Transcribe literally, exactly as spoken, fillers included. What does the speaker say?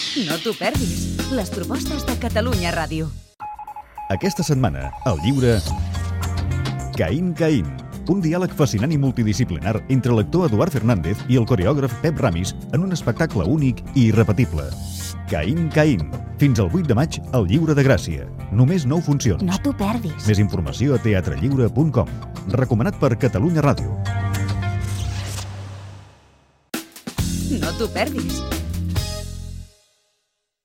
No t'ho perdis. Les propostes de Catalunya Ràdio. Aquesta setmana, al lliure Caín Caín, un diàleg fascinant i multidisciplinar entre l'actor Eduard Fernández i el coreògraf Pep Ramis en un espectacle únic i irrepetible. Caín Caín, fins al vuit de maig al Lliure de Gràcia. Només nou funcions. No t'ho perdis. Més informació a teatre lliure punt com. Recomanat per Catalunya Ràdio. No t'ho perdis.